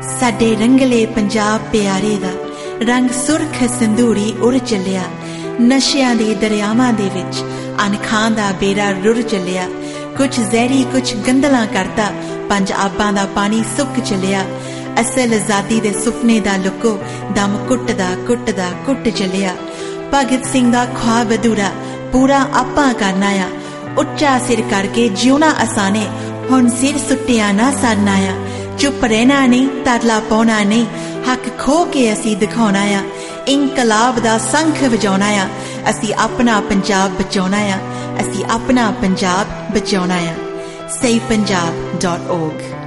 साडे रंगले पंजाब प्यारे दा रंग सुरख संदूरी उड़ चलिया। नशियां दे दरियावां दे विच अनखां दा बेड़ा रुड़ चलिया। कुछ जहरी कुछ गंदला करता, पंज आबां दा पानी सुक चलिया। असल आजादी दे सुपने दा लुको दम कुट चलिया। भगत सिंह दा ख्वाब अधूरा पूरा आपां करना आ। उच्चा सिर करके जिउना असाने, हुण सिर सुट्टिया ना सरना आ। चुप रहना नहीं, तरला पाउना नहीं, हक खो के असी दिखाउणा आ। इंकलाब दा संख वजाउणा आ। असी अपना पंजाब बचाउणा आ। असी अपना पंजाब बचाउणा आ। SavePunjab.org